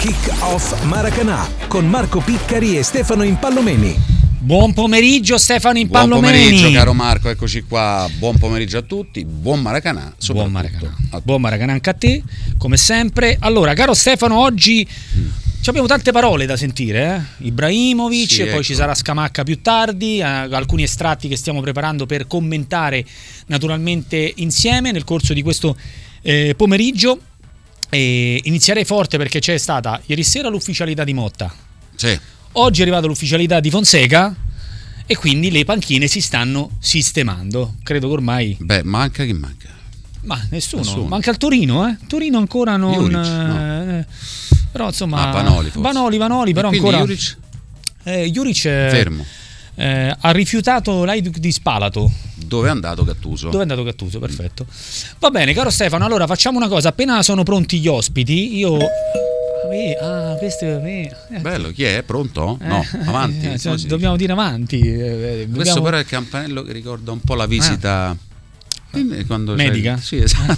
Kick-Off Maracanã con Marco Piccari e Stefano Impallomeni. Buon pomeriggio Stefano Impallomeni. Buon pomeriggio caro Marco, eccoci qua. Buon pomeriggio a tutti, buon Maracanã. Buon Maracanã anche a te, come sempre. Allora, caro Stefano, oggi abbiamo tante parole da sentire, Ibrahimovic, sì, poi ecco. ci sarà Scamacca più tardi, alcuni estratti che stiamo preparando per commentare naturalmente insieme nel corso di questo pomeriggio. E inizierei forte perché c'è stata ieri sera l'ufficialità di Motta. Sì. Oggi è arrivata l'ufficialità di Fonseca e quindi le panchine si stanno sistemando. Credo che ormai... Beh, manca chi manca? Ma nessuno. Manca il Torino, Torino ancora non... Juric, no. Però insomma... Vanoli forse. Vanoli però ancora... Juric? Juric fermo. Ha rifiutato l'Hajduk di Spalato. Dove è andato Gattuso? Perfetto. Va bene, caro Stefano, allora facciamo una cosa. Appena sono pronti gli ospiti, io... questo è bello, chi è? Pronto? No, avanti. Dobbiamo dire avanti. Questo però è il campanello che ricorda un po' la visita quando medica? Sì, esatto.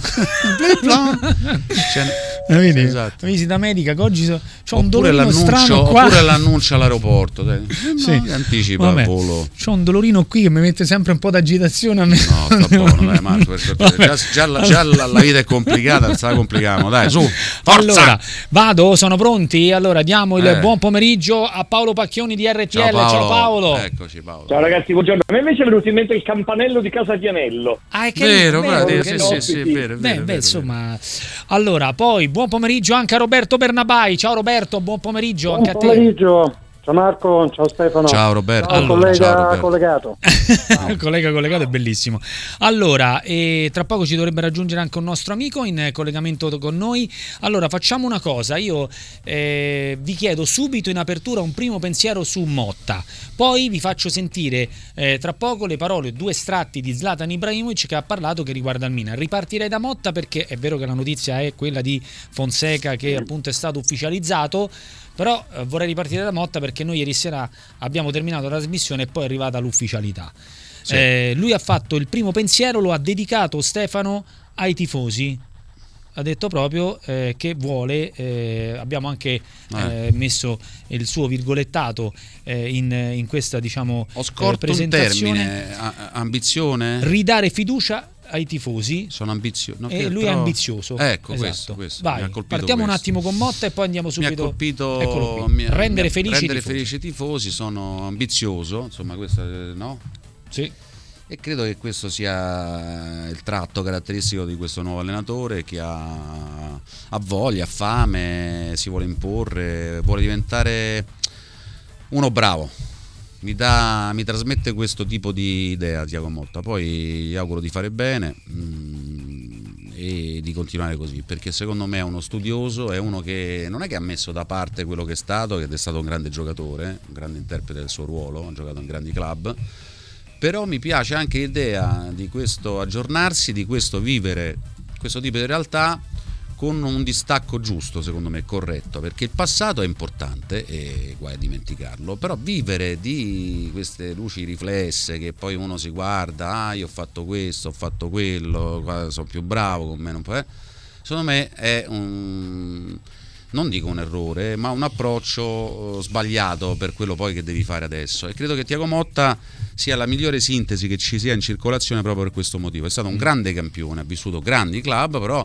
Vedi? Esatto. Visita medica che oggi c'ho un Oppure dolorino strano qua. Oppure l'annuncio all'aeroporto, sì. Anticipa il volo. C'ho un dolorino qui che mi mette sempre un po' d'agitazione a me. No, sta buono, dai Marco, già la vita è complicata, sta complicando, dai, su, forza! Allora, vado, sono pronti? Allora diamo il buon pomeriggio a Paolo Pacchioni di RTL. Ciao Paolo. Eccoci Paolo. Ciao ragazzi, buongiorno. A me invece è venuto in mente il campanello di Casa Tianello. Vero, sì, vero. Insomma, allora, poi buon pomeriggio anche a Roberto Bernabai. Ciao Roberto, buon pomeriggio anche a te. Buon pomeriggio. Ciao Marco, ciao Stefano. Ciao Roberto. Ciao, collega collegato. Il collega collegato è bellissimo. Allora, tra poco ci dovrebbe raggiungere anche un nostro amico in collegamento con noi. Allora, facciamo una cosa. Io vi chiedo subito in apertura un primo pensiero su Motta. Poi vi faccio sentire tra poco le parole, 2 estratti di Zlatan Ibrahimovic che ha parlato che riguarda il Milan. Ripartirei da Motta perché è vero che la notizia è quella di Fonseca che appunto è stato ufficializzato. Però vorrei ripartire da Motta perché noi ieri sera abbiamo terminato la trasmissione e poi è arrivata l'ufficialità. Sì. Lui ha fatto il primo pensiero, lo ha dedicato Stefano ai tifosi. Ha detto proprio che vuole, abbiamo anche messo il suo virgolettato in questa presentazione. Un termine, ambizione? Ridare fiducia ai tifosi. Sono ambizioso. No, lui è ambizioso. Ecco, esatto. questo Vai, mi ha colpito. Partiamo un attimo con Motta e poi andiamo subito. Mi ha colpito. Eccolo qui. Rendere felici i tifosi. Sono ambizioso. Insomma, questo no? Sì. E credo che questo sia il tratto caratteristico di questo nuovo allenatore che ha voglia, ha fame, si vuole imporre, vuole diventare uno bravo. Mi trasmette questo tipo di idea Thiago Motta. Poi gli auguro di fare bene e di continuare così, perché secondo me è uno studioso, è uno che non è che ha messo da parte quello che è stato un grande giocatore, un grande interprete del suo ruolo, ha giocato in grandi club, però mi piace anche l'idea di questo aggiornarsi, di questo vivere questo tipo di realtà con un distacco giusto, secondo me, corretto, perché il passato è importante e guai a dimenticarlo, però vivere di queste luci riflesse che poi uno si guarda, io ho fatto questo, ho fatto quello, sono più bravo, con me non può, secondo me è non dico un errore, ma un approccio sbagliato per quello poi che devi fare adesso, e credo che Thiago Motta sia la migliore sintesi che ci sia in circolazione proprio per questo motivo. È stato un grande campione, ha vissuto grandi club, però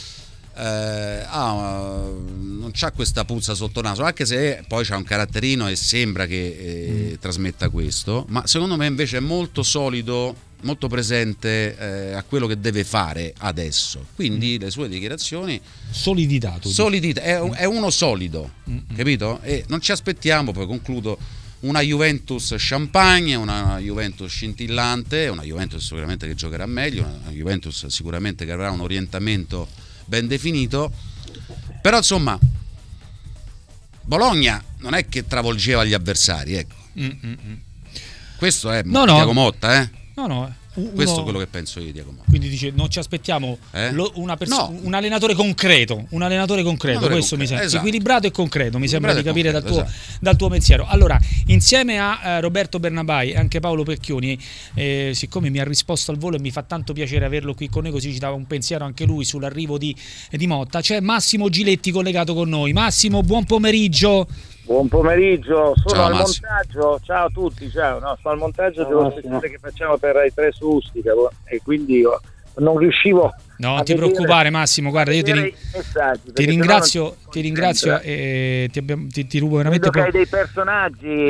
non c'ha questa puzza sotto naso, anche se poi c'ha un caratterino e sembra che trasmetta questo, ma secondo me invece è molto solido, molto presente a quello che deve fare adesso, quindi le sue dichiarazioni solidità, è uno solido, capito? E non ci aspettiamo, poi concludo, una Juventus champagne, una Juventus scintillante, una Juventus sicuramente che giocherà meglio, una Juventus sicuramente che avrà un orientamento ben definito, però insomma Bologna non è che travolgeva gli avversari, ecco. Questo è Thiago Motta, No, Questo è quello che penso io di Diego Motta. Quindi dice non ci aspettiamo un allenatore concreto, questo mi sembra equilibrato e concreto, mi sembra di capire dal tuo pensiero. Allora, insieme a Roberto Bernabai e anche Paolo Pecchioni, siccome mi ha risposto al volo e mi fa tanto piacere averlo qui con noi, così ci dava un pensiero anche lui sull'arrivo di Motta, c'è Massimo Giletti collegato con noi. Massimo, buon pomeriggio. Buon pomeriggio, sono ciao, al Massimo. montaggio, ciao a tutti, ciao, no, sono al montaggio dello speciale che facciamo per Rai 3 su Ustica e quindi io non riuscivo non ti preoccupare Massimo, guarda, io ti ringrazio e ti rubo veramente che hai dei personaggi,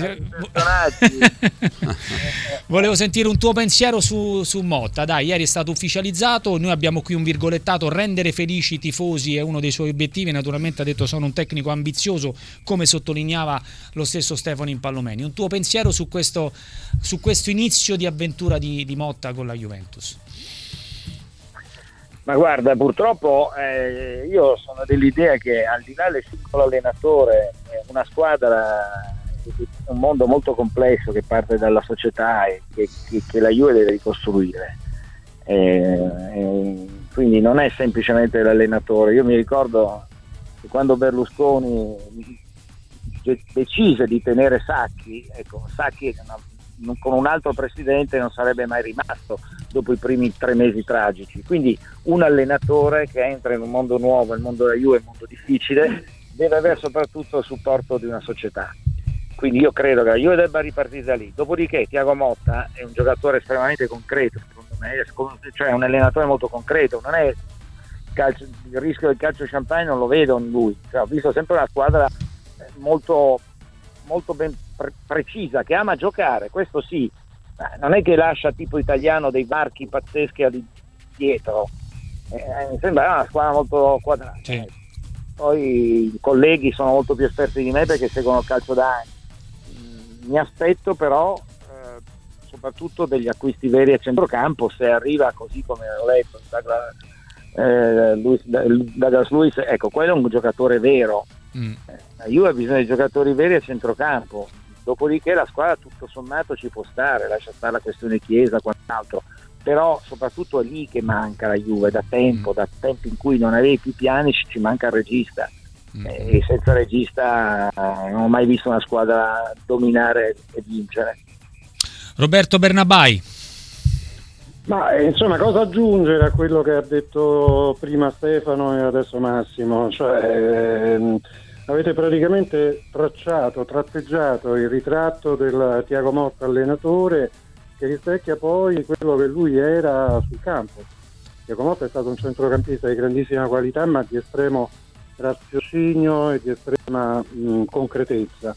volevo sentire un tuo pensiero su Motta. Dai, ieri è stato ufficializzato, noi abbiamo qui un virgolettato: rendere felici i tifosi è uno dei suoi obiettivi. Naturalmente ha detto sono un tecnico ambizioso, come sottolineava lo stesso Stefano Impallomeni. Un tuo pensiero su questo inizio di avventura di Motta con la Juventus? Ma guarda, purtroppo io sono dell'idea che al di là del singolo allenatore, una squadra è un mondo molto complesso che parte dalla società e che la Juve deve ricostruire. Quindi non è semplicemente l'allenatore. Io mi ricordo che quando Berlusconi decise di tenere Sacchi con un altro presidente non sarebbe mai rimasto dopo i primi 3 mesi tragici. Quindi un allenatore che entra in un mondo nuovo, il mondo della Juve è un mondo difficile, deve avere soprattutto il supporto di una società. Quindi io credo che la Juve debba ripartire da lì. Dopodiché Thiago Motta è un giocatore estremamente concreto, secondo me, cioè un allenatore molto concreto, non è il rischio del calcio champagne non lo vedo in lui. Cioè, ho visto sempre una squadra molto ben precisa, che ama giocare, questo sì, non è che lascia tipo italiano dei varchi pazzeschi dietro, mi sembra una squadra molto quadrata. Sì. Poi i colleghi sono molto più esperti di me perché seguono il calcio da anni. Mi aspetto però soprattutto degli acquisti veri a centrocampo, se arriva così come ho letto Douglas Luiz, ecco, quello è un giocatore vero. La Juve ha bisogno di giocatori veri a centrocampo, dopodiché la squadra tutto sommato ci può stare, lascia stare la questione Chiesa, quant'altro, però soprattutto è lì che manca la Juve da tempo in cui non avevi più piani, ci manca il regista, e senza regista non ho mai visto una squadra dominare e vincere. Roberto Bernabai. Ma insomma, cosa aggiungere a quello che ha detto prima Stefano e adesso Massimo? Cioè, avete praticamente tratteggiato il ritratto del Thiago Motta allenatore, che rispecchia poi quello che lui era sul campo. Thiago Motta è stato un centrocampista di grandissima qualità, ma di estremo raziocinio e di estrema concretezza.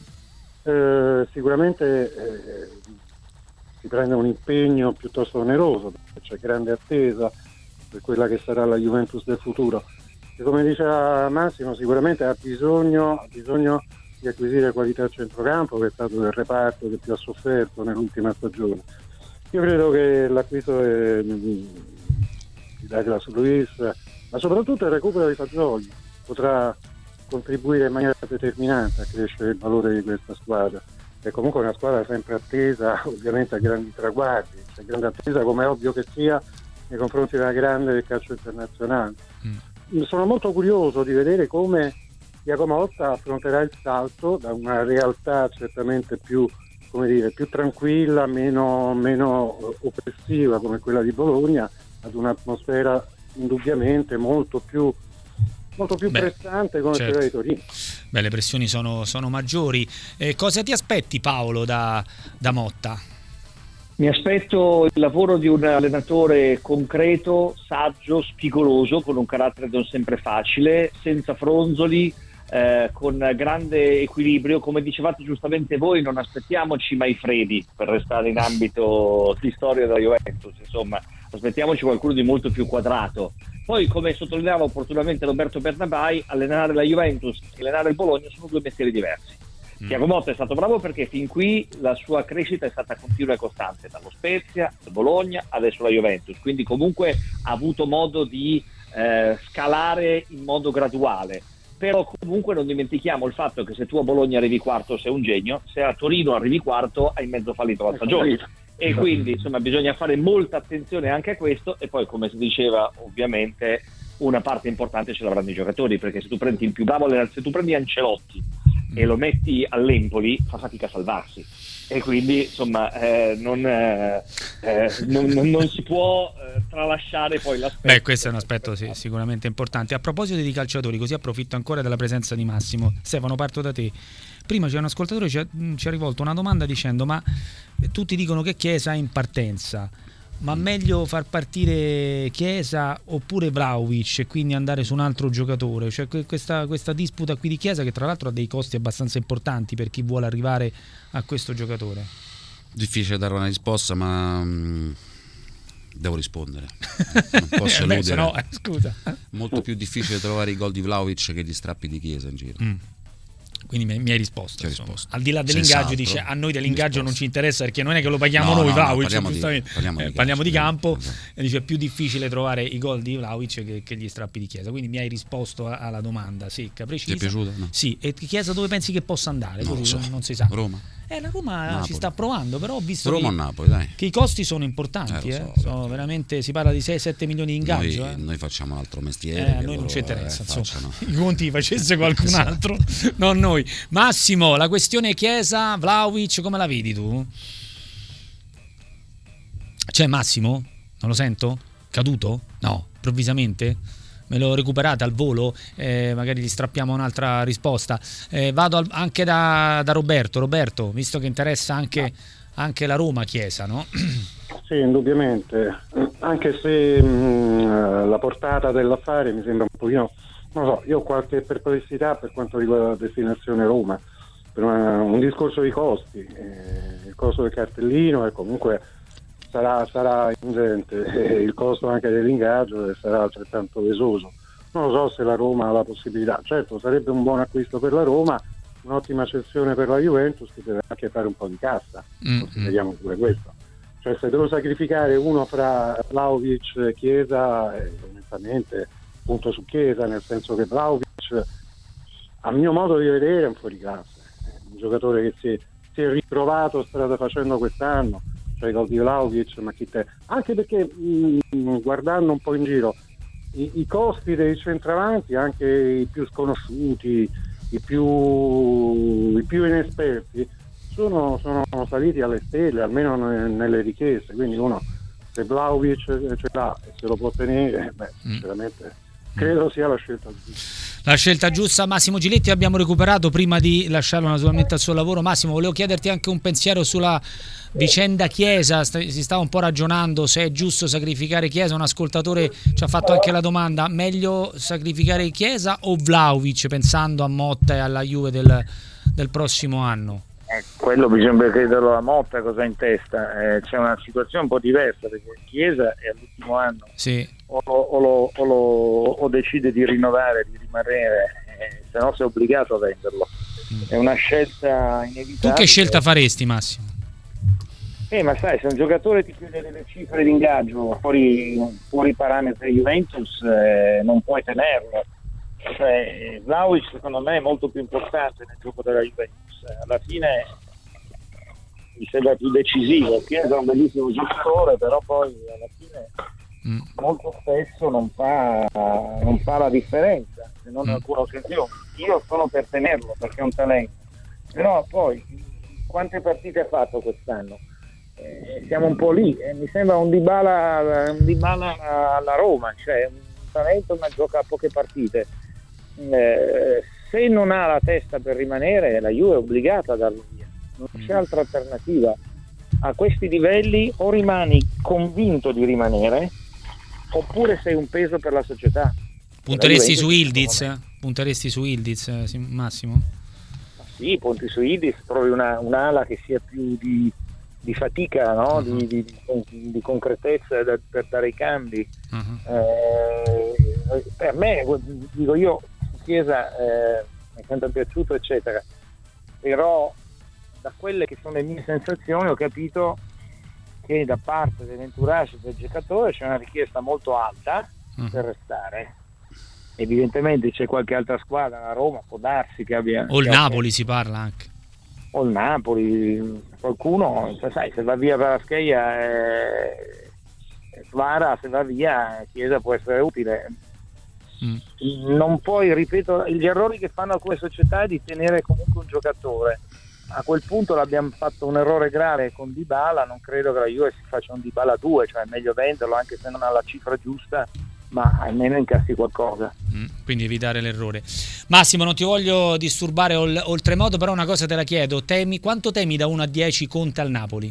Sicuramente si prende un impegno piuttosto oneroso, perché c'è grande attesa per quella che sarà la Juventus del futuro. E come diceva Massimo, sicuramente ha bisogno di acquisire qualità a centrocampo, che è stato il reparto che più ha sofferto nell'ultima stagione. Io credo che l'acquisto di Douglas Luiz, ma soprattutto il recupero di Fagioli, potrà contribuire in maniera determinante a crescere il valore di questa squadra. È comunque una squadra sempre attesa, ovviamente a grandi traguardi, c'è grande attesa, come è ovvio che sia, nei confronti della grande del calcio internazionale. Sono molto curioso di vedere come Thiago Motta affronterà il salto da una realtà certamente più tranquilla, meno oppressiva come quella di Bologna, ad un'atmosfera indubbiamente molto più pressante come quella di Torino. Beh, le pressioni sono maggiori. Cosa ti aspetti, Paolo, da Motta? Mi aspetto il lavoro di un allenatore concreto, saggio, spigoloso, con un carattere non sempre facile, senza fronzoli, con grande equilibrio. Come dicevate giustamente voi, non aspettiamoci mai Fredi per restare in ambito di storia della Juventus, insomma, aspettiamoci qualcuno di molto più quadrato. Poi, come sottolineava opportunamente Roberto Bernabai, allenare la Juventus e allenare il Bologna sono 2 mestieri diversi. Thiago Motta è stato bravo perché fin qui la sua crescita è stata continua e costante, dallo Spezia, al Bologna, adesso la Juventus, quindi comunque ha avuto modo di scalare in modo graduale. Però comunque non dimentichiamo il fatto che se tu a Bologna arrivi quarto sei un genio, se a Torino arrivi quarto hai mezzo fallito la stagione. e quindi insomma bisogna fare molta attenzione anche a questo, e poi come si diceva ovviamente una parte importante ce l'avranno i giocatori, perché se tu prendi il più bravo, se tu prendi Ancelotti e lo metti all'Empoli fa fatica a salvarsi, e quindi insomma non si può tralasciare poi l'aspetto. Beh, questo è un aspetto sicuramente importante. A proposito di calciatori, così approfitto ancora della presenza di Massimo. Stefano, parto da te. Prima c'è un ascoltatore che ci ha rivolto una domanda dicendo: ma tutti dicono che Chiesa è in partenza, ma meglio far partire Chiesa oppure Vlahovic e quindi andare su un altro giocatore? Cioè questa disputa qui di Chiesa, che tra l'altro ha dei costi abbastanza importanti per chi vuole arrivare a questo giocatore. Difficile dare una risposta, ma devo rispondere, non posso eludere. No, scusa. Molto più difficile trovare i gol di Vlahovic che gli strappi di Chiesa in giro. Quindi mi hai risposto, risposto. Al di là dell'ingaggio, dice a noi dell'ingaggio non ci interessa, perché non è che lo paghiamo noi, Vlahovic, parliamo di campo, esatto. E dice è più difficile trovare i gol di Vlahovic che gli strappi di Chiesa. Quindi mi hai risposto alla domanda secca, precisa. Ti è piaciuta? No. Sì. E Chiesa dove pensi che possa andare? Non Così lo so. non si sa. Roma. La Roma Napoli. ci sta provando, però ho visto Roma o Napoli, dai. che i costi sono importanti, sono veramente, si parla di 6-7 milioni di ingaggio. Noi facciamo un altro mestiere. A noi non ci interessa, insomma. Facciano. I conti li facesse qualcun altro, non noi. Massimo, la questione Chiesa, Vlahovic, come la vedi tu? C'è Massimo? Non lo sento? Caduto? No, improvvisamente? Me lo recuperate al volo? Magari gli strappiamo un'altra risposta. Vado anche da Roberto. Roberto, visto che interessa anche la Roma Chiesa, no? Sì, indubbiamente, anche se la portata dell'affare mi sembra un pochino, non lo so, io ho qualche perplessità per quanto riguarda la destinazione Roma, per un discorso di costi, il costo del cartellino e comunque sarà ingente, il costo anche dell'ingaggio sarà altrettanto pesoso. Non lo so se la Roma ha la possibilità, certo sarebbe un buon acquisto per la Roma, un'ottima cessione per la Juventus, che deve anche fare un po' di cassa, consideriamo pure questo. Cioè se devo sacrificare uno fra Vlahovic e Chiesa, onestamente punto su Chiesa, nel senso che Vlahovic a mio modo di vedere è un fuoriclasse, un giocatore che si è ritrovato strada facendo quest'anno, cioè i gol di Vlahovic, ma anche perché guardando un po' in giro i costi dei centravanti, anche i più sconosciuti, i più inesperti, sono saliti alle stelle, almeno nelle richieste, quindi uno se Vlahovic ce l'ha e se lo può tenere, sinceramente credo sia la scelta giusta. La scelta giusta. Massimo Giletti abbiamo recuperato prima di lasciarlo naturalmente al suo lavoro. Massimo, volevo chiederti anche un pensiero sulla vicenda Chiesa. Si stava un po' ragionando se è giusto sacrificare Chiesa. Un ascoltatore ci ha fatto anche la domanda: meglio sacrificare Chiesa o Vlahovic, pensando a Motta e alla Juve del prossimo anno? Quello bisogna chiederlo a Motta cosa ha in testa. C'è una situazione un po' diversa, perché Chiesa è all'ultimo anno, sì. o decide di rinnovare, di rimanere, se no sei obbligato a venderlo. È una scelta inevitabile. Tu che scelta faresti, Massimo? Ma sai, se un giocatore ti chiede delle cifre di ingaggio fuori parametri Juventus, non puoi tenerlo. Cioè, Vlahovic secondo me è molto più importante nel gioco della Juventus, alla fine mi sembra più decisivo. Chiesa è un bellissimo giocatore, però poi alla fine molto spesso non fa la differenza, se non in alcune occasioni. Io sono per tenerlo perché è un talento, però poi quante partite ha fatto quest'anno? Siamo un po' lì, mi sembra un Dybala alla Roma, cioè un talento ma gioca a poche partite. Se non ha la testa per rimanere, la Juve è obbligata a darlo via, non c'è altra alternativa. A questi livelli o rimani convinto di rimanere oppure sei un peso per la società. Punteresti su Ildiz? Punteresti su Ildiz, Massimo? Sì, punti su Ildiz, trovi un'ala che sia più di fatica, no? di concretezza per dare i cambi. Per me, dico io, Chiesa mi è sempre piaciuto eccetera, però da quelle che sono le mie sensazioni ho capito che da parte dell'entourage del giocatore c'è una richiesta molto alta per restare. Evidentemente c'è qualche altra squadra, la Roma può darsi che abbia, o il Napoli si parla anche, o il Napoli, qualcuno, sai, se va via Kvaratskhelia Kvara, se va via Chiesa può essere utile. Non puoi, ripeto, gli errori che fanno alcune società è di tenere comunque un giocatore. A quel punto l'abbiamo fatto un errore grave con Dybala, non credo che la Juve si faccia un Dybala 2, cioè è meglio venderlo anche se non ha la cifra giusta, ma almeno incassi qualcosa. Quindi evitare l'errore. Massimo, non ti voglio disturbare oltremodo, però una cosa te la chiedo: quanto temi da 1 a 10 Conte al Napoli?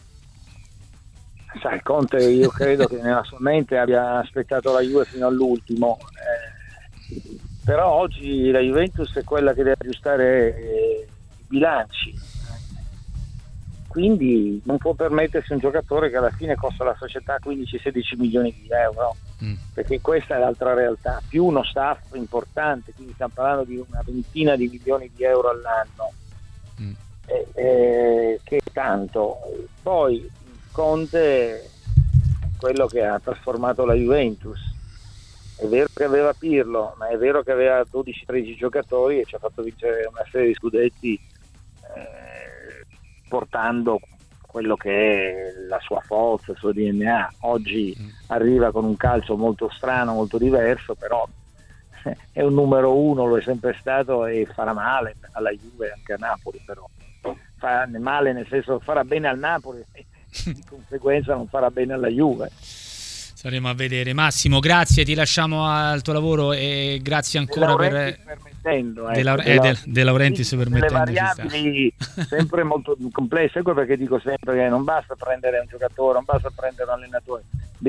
Sai, Conte io credo che nella sua mente abbia aspettato la Juve fino all'ultimo, però oggi la Juventus è quella che deve aggiustare i bilanci, quindi non può permettersi un giocatore che alla fine costa alla società 15-16 milioni di euro, perché questa è l'altra realtà, più uno staff importante, quindi stiamo parlando di una ventina di milioni di euro all'anno, che tanto. Poi Conte è quello che ha trasformato la Juventus. È vero che aveva Pirlo, ma è vero che aveva 12-13 giocatori e ci ha fatto vincere una serie di scudetti, portando quello che è la sua forza, il suo DNA. Oggi arriva con un calcio molto strano, molto diverso, però è un numero uno, lo è sempre stato e farà male alla Juve, anche a Napoli, però fa male nel senso farà bene al Napoli, di conseguenza non farà bene alla Juve. Saremo a vedere. Massimo, grazie, ti lasciamo al tuo lavoro e grazie ancora De Laurentiis permettendo. Le variabili sempre molto complesse, ecco perché dico sempre che non basta prendere un giocatore, non basta prendere un allenatore,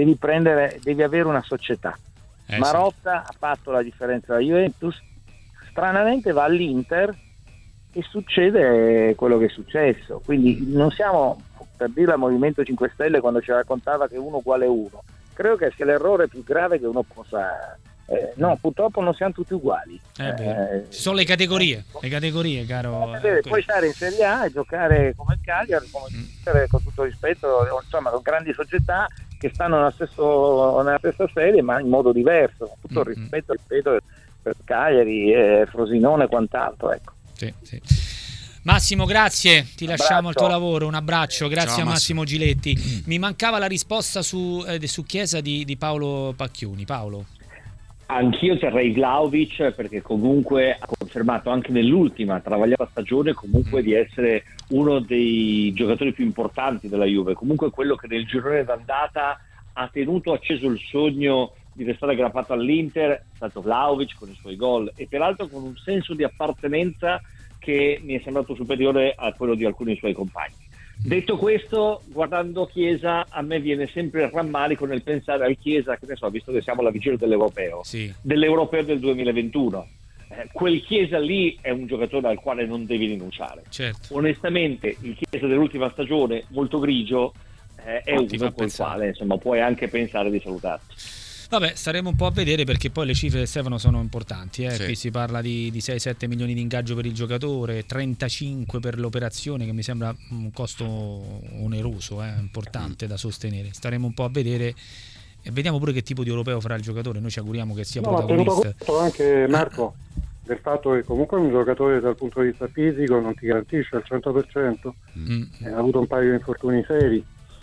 devi avere una società. Marotta ha fatto la differenza alla Juventus, stranamente va all'Inter e succede quello che è successo, quindi non siamo, per dire al Movimento 5 Stelle quando ci raccontava che 1 uguale 1, credo che sia l'errore più grave che uno possa no, purtroppo non siamo tutti uguali, ci sono le categorie, caro. Puoi stare in Serie A e giocare come il Cagliari, con tutto rispetto, insomma, con grandi società che stanno nella stessa serie ma in modo diverso, con tutto il rispetto, ripeto, per Cagliari, Frosinone e quant'altro, ecco. Sì. Massimo, grazie, ti lasciamo al tuo lavoro, un abbraccio, grazie. Ciao, a Massimo Giletti. Mi mancava la risposta su Chiesa di Paolo Pacchioni. Paolo? Anch'io terrei Vlahovic, perché comunque ha confermato anche nell'ultima travagliata stagione comunque di essere uno dei giocatori più importanti della Juve, comunque quello che nel girone d'andata ha tenuto acceso il sogno di restare aggrappato all'Inter, è stato Vlahovic con i suoi gol e peraltro con un senso di appartenenza che mi è sembrato superiore a quello di alcuni suoi compagni. Detto questo, guardando Chiesa, a me viene sempre il rammarico nel pensare al Chiesa, che ne so, visto che siamo alla vigilia dell'Europeo, dell'Europeo del 2021. Quel Chiesa lì è un giocatore al quale non devi rinunciare. Certo. Onestamente, il Chiesa dell'ultima stagione, molto grigio, è uno col quale insomma puoi anche pensare di salutarti. Vabbè, staremo un po' a vedere perché poi le cifre, Stefano, sono importanti. Sì. Qui si parla di 6-7 milioni di ingaggio per il giocatore, 35 per l'operazione, che mi sembra un costo oneroso, importante da sostenere. Staremo un po' a vedere e vediamo pure che tipo di europeo farà il giocatore. Noi ci auguriamo che sia protagonista. Ma tenuto anche, Marco, del fatto che comunque un giocatore dal punto di vista fisico non ti garantisce al 100%, ha avuto un paio di infortuni seri.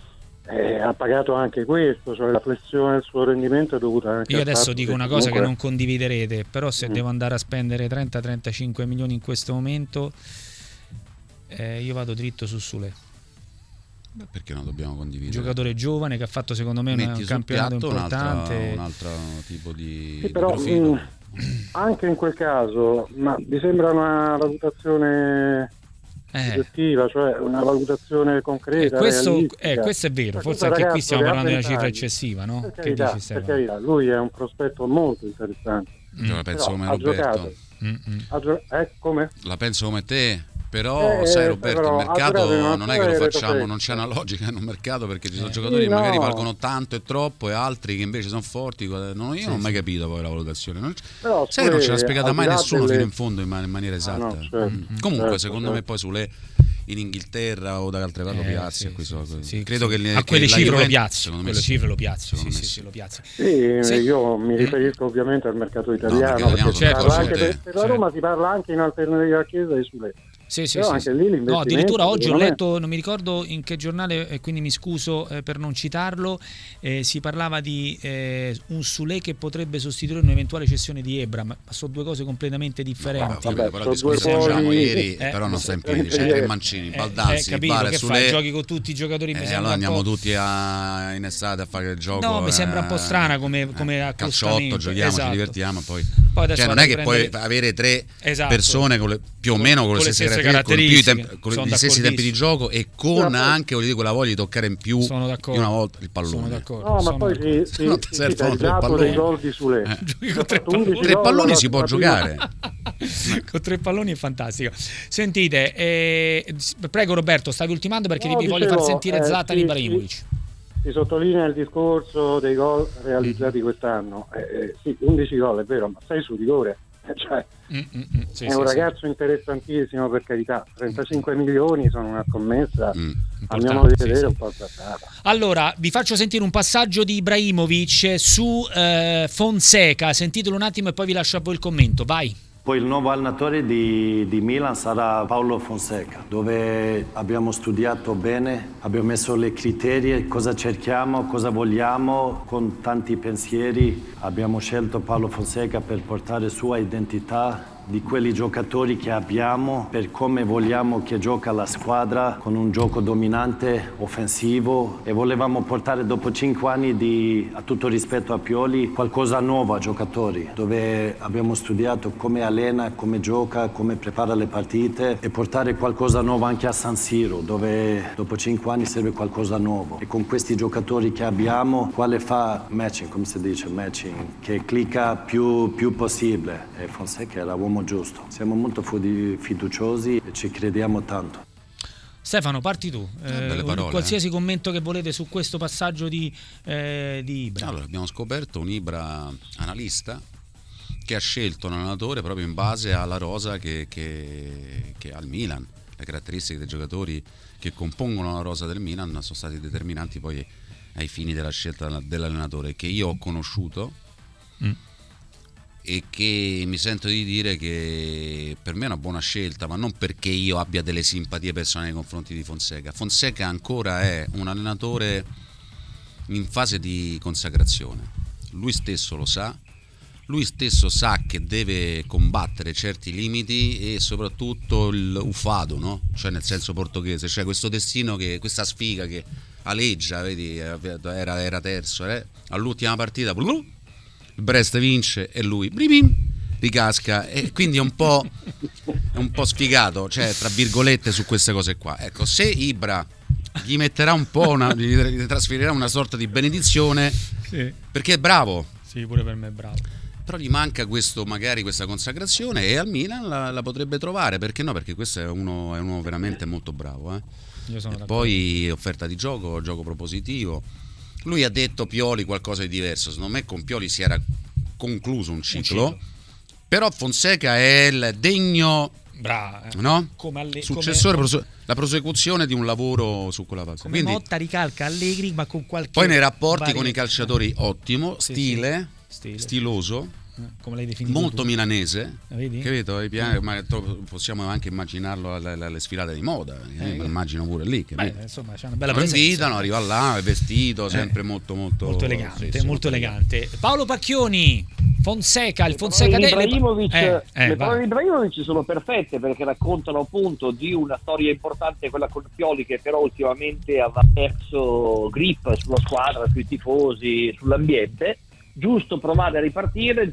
Ha pagato anche questo, cioè la flessione del suo rendimento è dovuta anche. Io adesso dico una cosa che non condividerete, però se devo andare a spendere 30-35 milioni in questo momento, io vado dritto su Sule. Perché non dobbiamo condividere? Giocatore giovane che ha fatto secondo me un campionato importante, un altro tipo di, sì, però, di profilo. Anche in quel caso, ma mi sembra una valutazione oggettiva, cioè una valutazione concreta. Questo è vero, forse anche qui stiamo parlando di una cifra eccessiva, no? Per carità, lui è un prospetto molto interessante. Io la penso come Roberto. Come? La penso come te. Però sai Roberto, il mercato non è che lo facciamo, non c'è una logica in un mercato, perché ci sono giocatori che magari valgono tanto e troppo e altri che invece sono forti. Io non ho mai capito poi la valutazione. Non ce l'ha spiegata mai nessuno fino in fondo in maniera esatta. Comunque secondo me poi sulle in Inghilterra o da altre parti lo piazzi credo che a quelle cifre lo piazzi, lo piazzi. Io mi riferisco ovviamente al mercato italiano, perché certo, anche per la Roma si parla anche in alternativa a Chiesa e sulle. Sì, sì, Però sì, anche sì. lì l'investimento, No, addirittura oggi ho secondo me- letto, non mi ricordo in che giornale, quindi mi scuso per non citarlo, si parlava di un Sule che potrebbe sostituire un'eventuale cessione di Ebram, ma sono due cose completamente differenti. vabbè, però sono il discorso due che facciamo ruoli- ieri, però non sta in piedi. C'è tre mancini, Baldanzi, capito, Bale e che fai? Sule. Giochi con tutti i giocatori, mi sembra Allora un andiamo po'... tutti in estate a fare il gioco. No, mi sembra un po' strana come accostamento. Calciotto, giochiamo, esatto. ci divertiamo. Poi adesso cioè, non vado è a che puoi riprendere- avere tre Esatto. persone più o meno con le stesse caratteristiche, con Sono gli stessi tempi di gioco e con anche voglio dire, quella voglia di toccare in più Sono di d'accordo. una volta il Sono pallone. d'accordo. No, ma sono poi d'accordo. si Non ti cita servono il tre dato palloni. dei gol di Sule. Giochi con tre Ha fatto 11 palloni. Tre gol palloni alla si può prima- giocare. Con tre palloni è fantastico. Sentite, prego Roberto, stavi ultimando perché No, vi voglio far dicevo, sentire Zlatan sì, Ibrahimovic. Si sottolinea il discorso dei gol realizzati quest'anno. Sì, 11 gol è vero, ma 6 su rigore. Cioè, Sì, è sì, un sì. ragazzo interessantissimo, per carità. 35 milioni sono una scommessa, a mio Importante, modo di sì, vedere, sì. un po' azzardata. Allora, vi faccio sentire un passaggio di Ibrahimovic su Fonseca, sentitelo un attimo e poi vi lascio a voi il commento, vai. Poi il nuovo allenatore di Milan sarà Paulo Fonseca, dove abbiamo studiato bene, abbiamo messo le criterie, cosa cerchiamo, cosa vogliamo, con tanti pensieri. Abbiamo scelto Paulo Fonseca per portare sua identità di quelli giocatori che abbiamo, per come vogliamo che gioca la squadra, con un gioco dominante, offensivo, e volevamo portare dopo 5 anni di, a tutto rispetto a Pioli, qualcosa nuovo a giocatori, dove abbiamo studiato come allena, come gioca, come prepara le partite, e portare qualcosa nuovo anche a San Siro, dove dopo 5 anni serve qualcosa nuovo. E con questi giocatori che abbiamo, quale fa matching, come si dice, matching, che clicca più possibile. E Fonseca era l'uomo giusto. Siamo molto fiduciosi e ci crediamo tanto. Stefano, parti tu. Belle parole, qualsiasi commento che volete su questo passaggio di Ibra. Allora, abbiamo scoperto un Ibra analista che ha scelto un allenatore proprio in base alla rosa che ha il Milan. Le caratteristiche dei giocatori che compongono la rosa del Milan sono stati determinanti poi ai fini della scelta dell'allenatore, che io ho conosciuto e che mi sento di dire che per me è una buona scelta, ma non perché io abbia delle simpatie personali nei confronti di Fonseca. Fonseca ancora è un allenatore in fase di consacrazione, lui stesso lo sa. Lui stesso sa che deve combattere certi limiti e soprattutto il ufado, no? Cioè nel senso portoghese, cioè questo destino, questa sfiga che aleggia, vedi, era terzo, all'ultima partita il Brest vince e lui ricasca, e quindi è un po' sfigato, cioè tra virgolette, su queste cose qua. Ecco, se Ibra gli metterà un po' gli trasferirà una sorta di benedizione, Sì. perché è bravo. Sì, pure per me è bravo. Però gli manca magari questa consacrazione, e al Milan la potrebbe trovare, perché no? Perché questo è uno veramente molto bravo. Io sono E d'accordo. poi offerta di gioco propositivo. Lui ha detto Pioli qualcosa di diverso. Secondo me con Pioli si era concluso un ciclo. Però Fonseca è il degno, no? Successore, la prosecuzione di un lavoro su quella base. Come Motta ricalca Allegri, ma con qualche poi nei rapporti varietà. con i calciatori ottimo, Sì, stiloso, come l'hai definito molto tu. milanese, Vedi? capito? Ma possiamo anche immaginarlo alle sfilate di moda, me lo immagino pure lì, capito? Insomma, c'è una bella Lo presenza. invitano, arriva là, è vestito sempre molto elegante, sì, molto elegante. Paolo Pacchioni, Fonseca, il Fonseca Le parole di va. Ibrahimovic sono perfette, perché raccontano appunto di una storia importante, quella con Pioli, che però ultimamente aveva perso grip sulla squadra, sui tifosi, sull'ambiente. Giusto provare a ripartire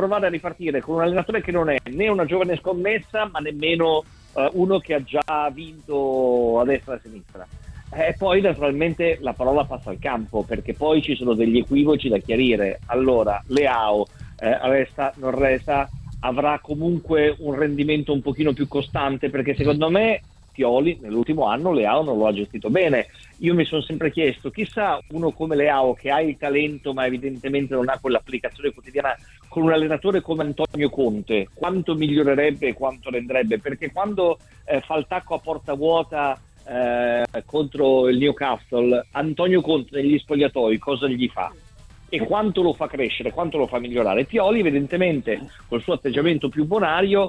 con un allenatore che non è né una giovane scommessa, ma nemmeno uno che ha già vinto a destra e a sinistra. E poi naturalmente la parola passa al campo, perché poi ci sono degli equivoci da chiarire. Allora, Leao resta, non resta, avrà comunque un rendimento un pochino più costante, perché secondo me Pioli nell'ultimo anno Leao non lo ha gestito bene. Io mi sono sempre chiesto, chissà, uno come Leao, che ha il talento ma evidentemente non ha quell'applicazione quotidiana, con un allenatore come Antonio Conte, quanto migliorerebbe e quanto renderebbe, perché quando fa il tacco a porta vuota contro il Newcastle, Antonio Conte negli spogliatoi cosa gli fa? e quanto lo fa crescere, quanto lo fa migliorare. Pioli evidentemente col suo atteggiamento più bonario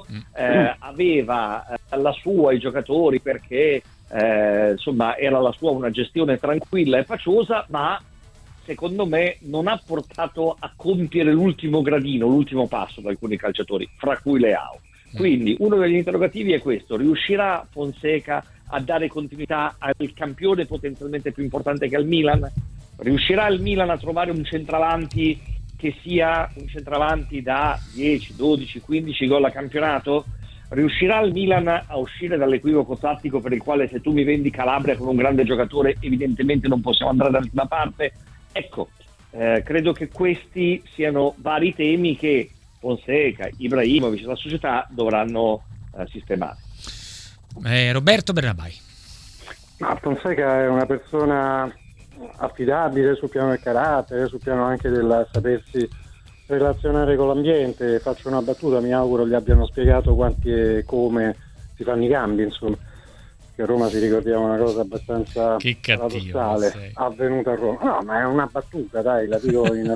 aveva la sua i giocatori perché insomma era la sua una gestione tranquilla e paciosa, ma secondo me non ha portato a compiere l'ultimo gradino, l'ultimo passo da alcuni calciatori, fra cui Leao. Quindi uno degli interrogativi è questo: riuscirà Fonseca a dare continuità al campione potenzialmente più importante che è il Milan? Riuscirà il Milan a trovare un centravanti che sia un centravanti da 10, 12, 15 gol a campionato? Riuscirà il Milan a uscire dall'equivoco tattico per il quale se tu mi vendi Calabria con un grande giocatore evidentemente non possiamo andare da nessuna parte? Ecco, credo che questi siano vari temi che Fonseca, Ibrahimovic e la società dovranno sistemare. Roberto Bernabai. Ma Fonseca è una persona affidabile sul piano del carattere, sul piano anche del sapersi relazionare con l'ambiente. Faccio una battuta, mi auguro gli abbiano spiegato quanti e come si fanno i cambi, insomma, che a Roma ci ricordiamo una cosa abbastanza paradossale avvenuta a Roma. No, ma è una battuta, dai, la dico in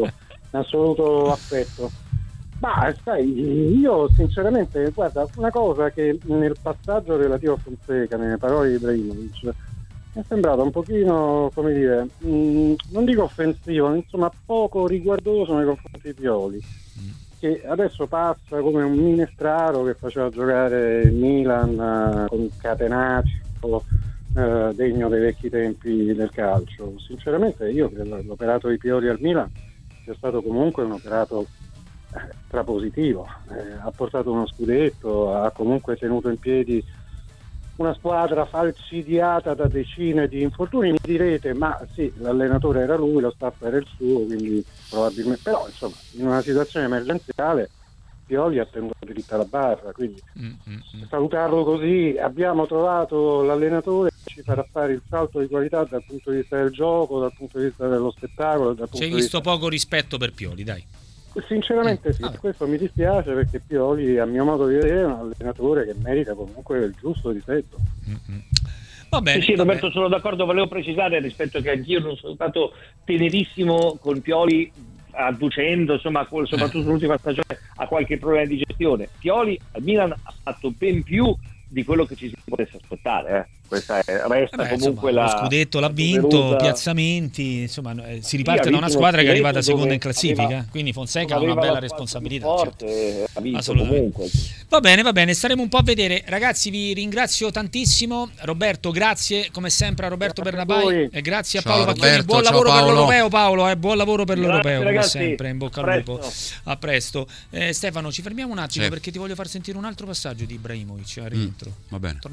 assoluto affetto. Ma sai, io sinceramente, guarda, una cosa che nel passaggio relativo a Fonseca, nelle parole di Ibrahimovic, mi è sembrato un pochino, come dire, non dico offensivo, insomma poco riguardoso nei confronti di Pioli, che adesso passa come un minestraro che faceva giocare il Milan con catenaccio degno dei vecchi tempi del calcio. Sinceramente io credo che l'operato di Pioli al Milan sia stato comunque un operato strapositivo, ha portato uno scudetto, ha comunque tenuto in piedi una squadra falcidiata da decine di infortuni. Mi direte, ma sì, l'allenatore era lui, lo staff era il suo, quindi probabilmente, però insomma in una situazione emergenziale Pioli ha tenuto dritta la barra, quindi salutarlo così. Abbiamo trovato l'allenatore che ci farà fare il salto di qualità dal punto di vista del gioco, dal punto di vista dello spettacolo, dal punto ci hai di visto vista... poco rispetto per Pioli, dai. Sinceramente sì, questo mi dispiace, perché Pioli, a mio modo di vedere, è un allenatore che merita comunque il giusto rispetto. Va bene, sì, Roberto, sono d'accordo, volevo precisare rispetto che anch'io non sono stato tenerissimo con Pioli, adducendo insomma soprattutto sull'ultima stagione a qualche problema di gestione. Pioli al Milan ha fatto ben più di quello che ci si potesse aspettare, Questa resta comunque insomma, lo scudetto l'ha vinto, doverosa... piazzamenti, insomma si riparte da una squadra che è arrivata seconda in classifica, quindi Fonseca ha una bella responsabilità, forte, assolutamente. Va bene, staremo un po' a vedere. Ragazzi, vi ringrazio tantissimo. Roberto, grazie come sempre a Roberto Bernabai e grazie a Paolo Pacchioni. Buon lavoro per l'Europeo, Paolo, buon lavoro per l'Europeo, come sempre, in bocca al lupo. A presto. Stefano, ci fermiamo un attimo perché ti voglio far sentire un altro passaggio di Ibrahimovic a rientro. Va bene.